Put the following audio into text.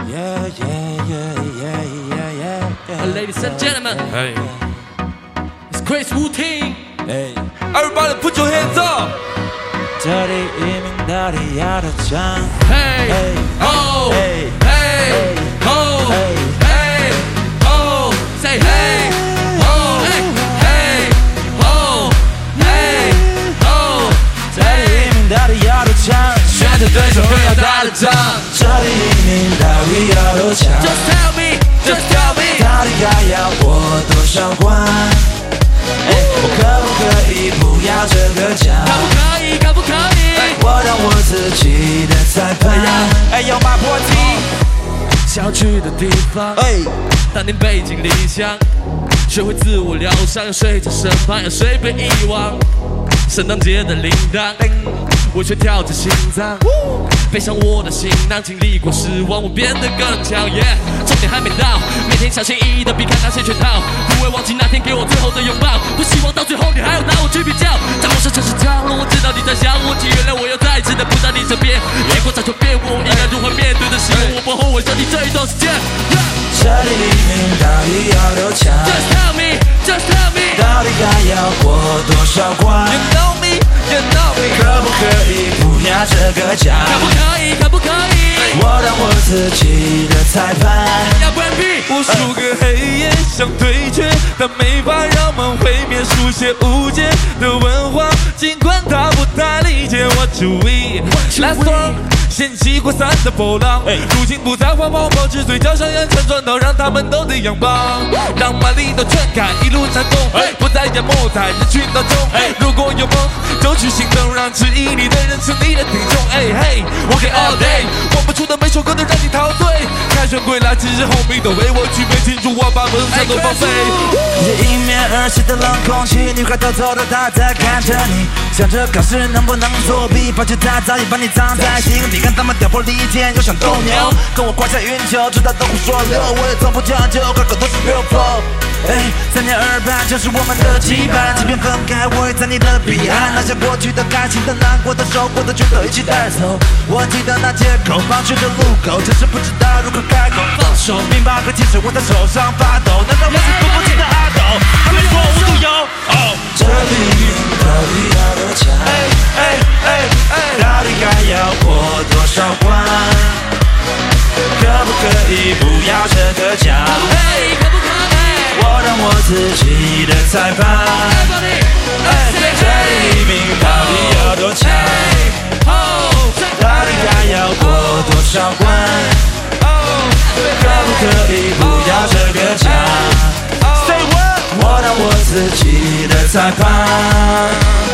Ladies and gentlemen, Hey, it's Chris Wu-Ting. everybody put your hands up. 这里移民到底要多长 Hey, oh, hey, oh, hey, oh, say hey, oh, hey, oh, hey, oh, 这里移民到底要多长选择对手会要打的仗。 这里移民到底要多长 Just tell me, just tell me. 到底该要我多少关我可不可以不要这个家可不可以？可不可以？ 我当我自己的裁判哎有马坡提想去的地方，当年背井离乡，学会自我疗伤，有谁在身旁，有谁被遗忘？圣诞节的铃铛，我却跳着心脏，背上我的行囊，经历过失望，我变得更强。重点还没到，每天小心翼翼的避开那些圈套，不会忘记那天给我最后的拥抱，不希望到最后你还要拿我去比较。在我是城市角落，我知道你在想我，请原谅我又再一次的不在你身边。夜过早就变我，应该如何面对的时候，我不后悔想你这一段时间。 这里移民到底要多长 Just tell me, just tell me. 到底该要过多少关 You know me, you know me. 可不可以不要这个家可不可以？可不可以？ 我当我自己的裁判要关闭。 无数个黑夜想对决，但没法让梦毁灭，书写无解的文化，尽管他不太理解我注意。Last one。掀起扩散的波浪，如今不再环抱保持嘴角上扬成转到让他们都得仰望，让马力都全开，一路闪动，不再淹没在人群当中。如果有梦，就去行动，让质疑你的人成你的听众。我给 all day， 忘不出的每首歌都让你陶醉。凯旋归来，今日后面都为我举杯庆祝，我把梦想都放飞。 这迎面而来的冷空气，女孩偷偷的她在看着你，想着考试能不能作弊，发觉她早已把你藏在心底。看他们挑拨离间，又想斗牛，跟我挂下云球，知道都会说溜，我也从不将就，个个都是 real flow。3年2班就是我们的羁绊，即便分开，我也在你的彼岸。那些过去的、开心的、难过的、受过的，全都一起带走。我记得那街口，放学的路口，只是不知道如何开口放手。明白和铁水握在手上发抖，难道我是读不尽的阿斗？他们说无独有偶。这里到底要多长？到底该要过多少关？可不可以不要这个家？ 可不可以？可不可以？ 我当我自己的裁判。这里命到底要多长？到底该要过多少关？可不可以不要这个家？我当我自己的裁判。